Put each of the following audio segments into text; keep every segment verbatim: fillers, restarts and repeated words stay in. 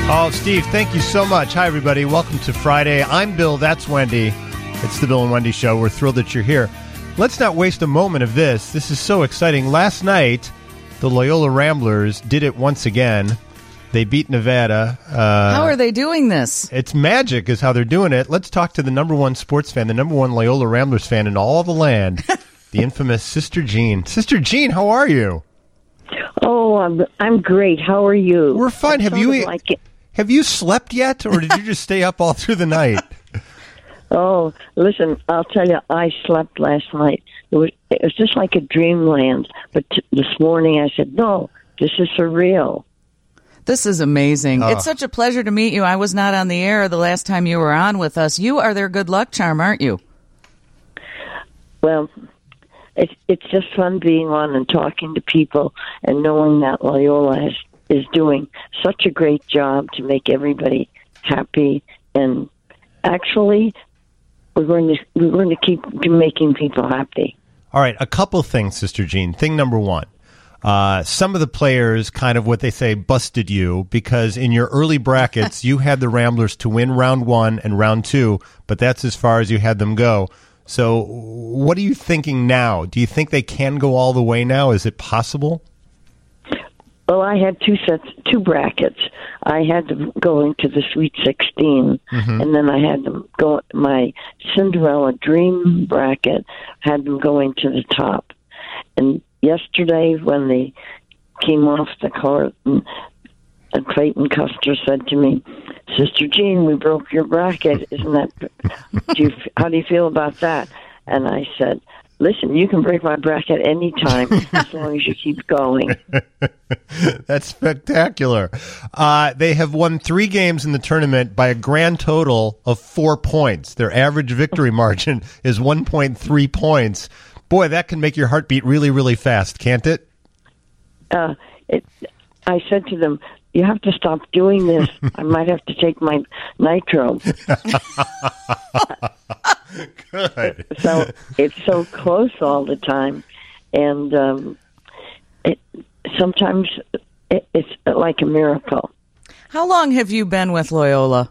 Oh, Steve, thank you so much. Hi, everybody. Welcome to Friday. I'm Bill. That's Wendy. It's the Bill and Wendy Show. We're thrilled that you're here. Let's not waste a moment of this. This is so exciting. Last night, the Loyola Ramblers did it once again. They beat Nevada. Uh, how are they doing this? It's magic is how they're doing it. Let's talk to the number one sports fan, the number one Loyola Ramblers fan in all the land, the infamous Sister Jean. Sister Jean, how are you? Oh, I'm, I'm great. How are you? We're fine. I'm Have you like have you slept yet, or did you just stay up all through the night? Oh, listen, I'll tell you, I slept last night. It was it was just like a dreamland. But t- this morning I said, no, this is for real. This is amazing. Oh. It's such a pleasure to meet you. I was not on the air the last time you were on with us. You are their good luck charm, aren't you? Well, it's it's just fun being on and talking to people and knowing that Loyola is, is doing such a great job to make everybody happy. And actually, we're going to we're going to keep making people happy. All right, a couple things, Sister Jean. Thing number one. Uh, some of the players kind of what they say busted you because in your early brackets, you had the Ramblers to win round one and round two, but that's as far as you had them go. So what are you thinking now? Do you think they can go all the way now? Is it possible? Well, I had two sets, two brackets. I had them go into the Sweet sixteen, mm-hmm. and then I had them go, my Cinderella Dream bracket, had them going to the top. And yesterday, when they came off the court, and, and Clayton Custer said to me, "Sister Jean, we broke your bracket. Isn't that? Do you, how do you feel about that?" And I said, "Listen, you can break my bracket anytime as long as you keep going." That's spectacular. Uh, they have won three games in the tournament by a grand total of four points. Their average victory margin is one point three points. Boy, that can make your heart beat really, really fast, can't it? Uh, it I said to them, "You have to stop doing this. I might have to take my nitro." Good. So it's so close all the time, and um, it, sometimes it, it's like a miracle. How long have you been with Loyola?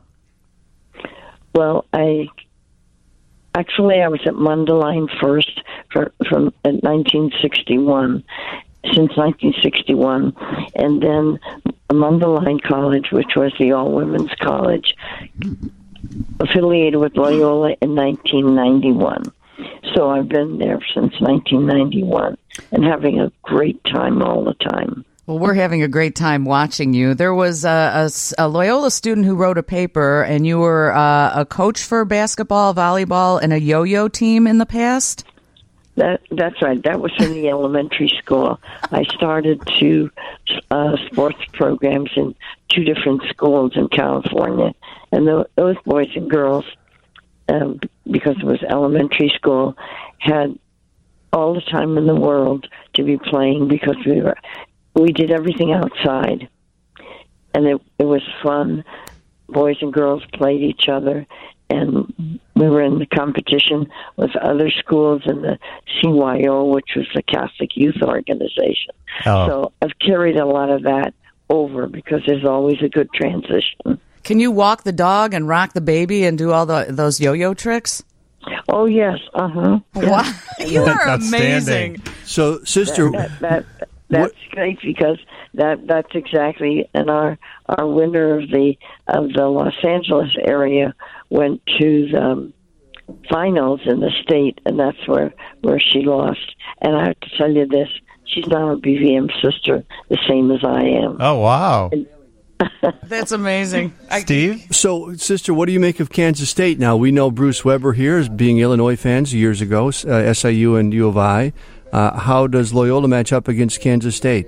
Well, I actually I was at Mundelein first for, from in nineteen sixty-one, since nineteen sixty-one, and then Mundelein College, which was the all-women's college, affiliated with Loyola in nineteen ninety-one. So I've been there since nineteen ninety-one and having a great time all the time. Well, we're having a great time watching you. There was a, a, a Loyola student who wrote a paper, and you were uh, a coach for basketball, volleyball, and a yo-yo team in the past? That That's right. That was in the elementary school. I started two uh, sports programs in two different schools in California. And th- those boys and girls, um, because it was elementary school, had all the time in the world to be playing because we were we did everything outside. And it, it was fun. Boys and girls played each other. And we were in the competition with other schools in the C Y O, which was the Catholic Youth Organization. Oh. So I've carried a lot of that over because there's always a good transition. Can you walk the dog and rock the baby and do all the those yo-yo tricks? Oh, yes. Uh-huh. Yeah. Wow. You are amazing. So, Sister... That, that, that, that's what? Great because that that's exactly... And our, our winner of the of the Los Angeles area went to the um, finals in the state, and that's where, where she lost. And I have to tell you this, she's not a B V M sister, the same as I am. Oh, wow. And, that's amazing. Steve? So, Sister, what do you make of Kansas State now? We know Bruce Weber here as being Illinois fans years ago, uh, S I U and U of I. Uh, how does Loyola match up against Kansas State?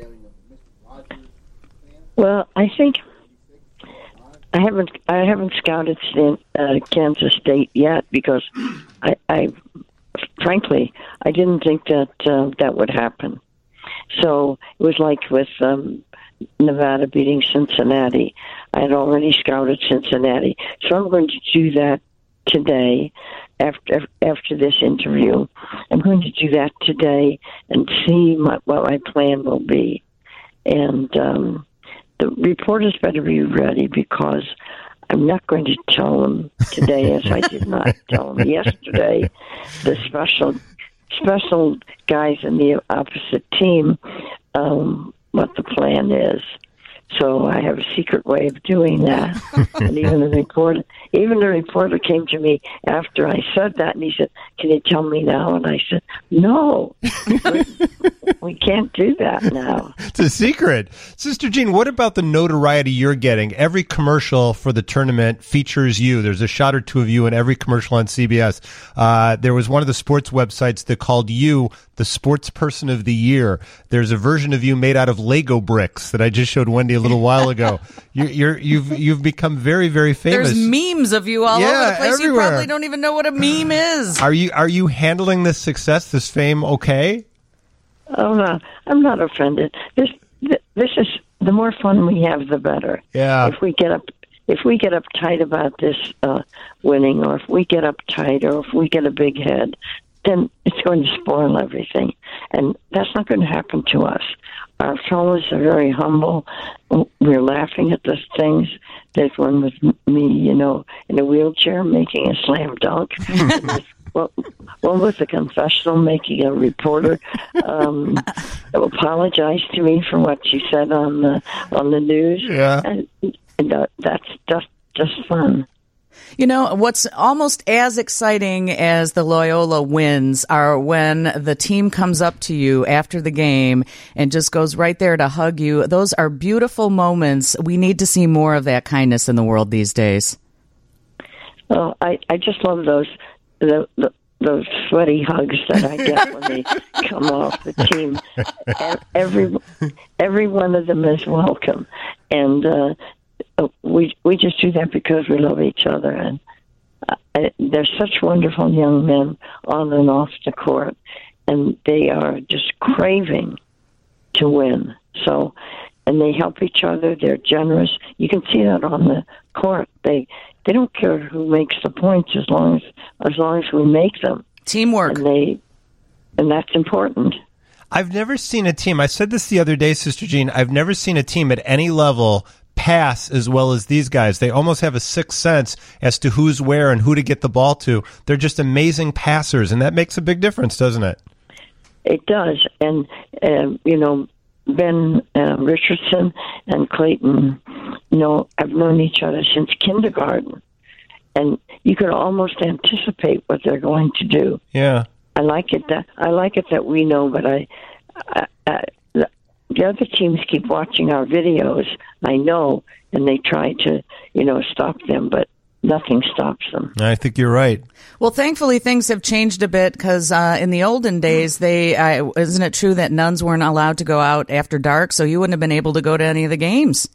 Well, I think I haven't I haven't scouted uh, Kansas State yet because I, I frankly I didn't think that uh, that would happen. So it was like with um, Nevada beating Cincinnati. I had already scouted Cincinnati, so I'm going to do that today. After after this interview, I'm going to do that today and see my, what my plan will be. And um, the reporters better be ready, because I'm not going to tell them today, as I did not tell them yesterday, the special special guys in the opposite team, um, what the plan is. So I have a secret way of doing that. And even the reporter, even the reporter came to me after I said that, and he said, "Can you tell me now?" And I said, "No, we can't do that now." It's a secret. Sister Jean, what about the notoriety you're getting? Every commercial for the tournament features you. There's a shot or two of you in every commercial on C B S. Uh, there was one of the sports websites that called you the sports person of the year. There's a version of you made out of Lego bricks that I just showed Wendy a little while ago. You're, you're, you've you've become very, very famous. There's memes of you all yeah, over the place. everywhere. You probably don't even know what a meme is. Are you are you handling this success, this fame, okay? Oh no, I'm not offended. This this is the more fun we have, the better. Yeah. If we get up, if we get uptight about this uh, winning, or if we get uptight, or if we get a big head, then it's going to spoil everything, and that's not going to happen to us. Our fellows are very humble. We're laughing at the things. There's one with me, you know, in a wheelchair making a slam dunk. Well, one was a confessional making a reporter um, apologize to me for what she said on the on the news. Yeah, and, and uh, that's just just fun. You know, what's almost as exciting as the Loyola wins are when the team comes up to you after the game and just goes right there to hug you. Those are beautiful moments. We need to see more of that kindness in the world these days. Oh, I, I just love those the, the, those sweaty hugs that I get when they come off the team. Every every one of them is welcome, and uh, we we just do that because we love each other. And uh, they're such wonderful young men on and off the court, and they are just craving to win. So, and they help each other. They're generous. You can see that on the court. They they don't care who makes the points as long as as long as we make them. Teamwork. And they and that's important. I've never seen a team. I said this the other day, Sister Jean. I've never seen a team at any level pass as well as these guys. They almost have a sixth sense as to who's where and who to get the ball to. They're just amazing passers, and that makes a big difference, doesn't it? It does. And, uh, you know, Ben uh, Richardson and Clayton, you know, have known each other since kindergarten. And you could almost anticipate what they're going to do. Yeah. I like it that I like it that we know, but I, I, I the other teams keep watching our videos. I know, and they try to, you know, stop them, but nothing stops them. I think you're right. Well, thankfully, things have changed a bit because uh, in the olden days, they uh, isn't it true that nuns weren't allowed to go out after dark, so you wouldn't have been able to go to any of the games?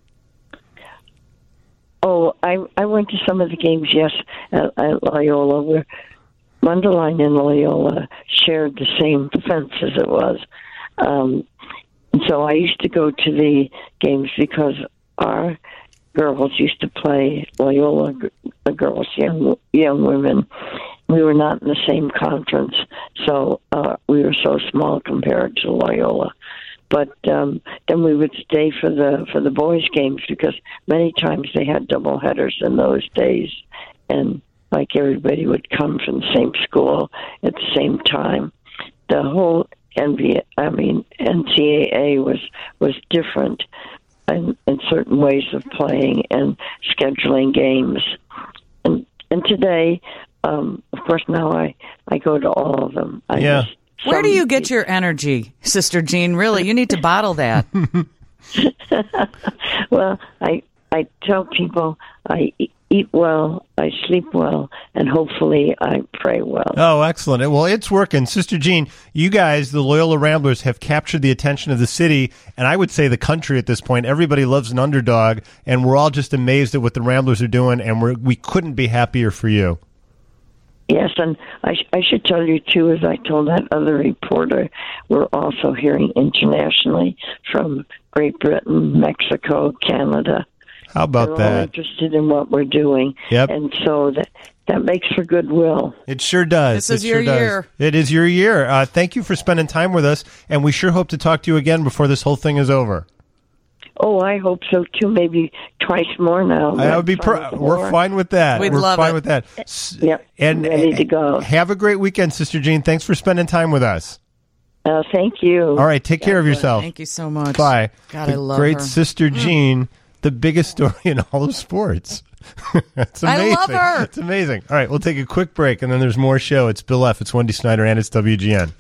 Oh, I I went to some of the games, yes, at, at Loyola, where Mundelein and Loyola shared the same fence as it was. Um, and so I used to go to the games because our girls used to play Loyola, the girls, young young women. We were not in the same conference, so uh, we were so small compared to Loyola. But um, then we would stay for the for the boys' games because many times they had double headers in those days, and like everybody would come from the same school at the same time. The whole N B A, I mean N C A A was was different in, in certain ways of playing and scheduling games. And and today, um, of course, now I, I go to all of them. I yeah. Just, Where do you get your energy, Sister Jean? Really, you need to bottle that. Well, I I tell people I eat well, I sleep well, and hopefully I pray well. Oh, excellent. Well, it's working. Sister Jean, you guys, the Loyola Ramblers, have captured the attention of the city, and I would say the country at this point. Everybody loves an underdog, and we're all just amazed at what the Ramblers are doing, and we're, we couldn't be happier for you. Yes, and I, sh- I should tell you, too, as I told that other reporter, we're also hearing internationally from Great Britain, Mexico, Canada. How about They're all that? interested in what we're doing. Yep. And so that that makes for goodwill. It sure does. This is it your sure does. year. It is your year. Uh, thank you for spending time with us, and we sure hope to talk to you again before this whole thing is over. Oh, I hope so too. Maybe twice more now. That would be. Per- we're fine with that. We'd we're love fine it. with that. Yep, and ready to go. Have a great weekend, Sister Jean. Thanks for spending time with us. Uh, thank you. All right, take care of yourself. Thank you so much. Bye. God, the I love great her. Sister Jean, the biggest story in all of sports. That's I amazing. love her. It's amazing. All right, we'll take a quick break, and then there's more show. It's Bill F. It's Wendy Snyder, and it's W G N.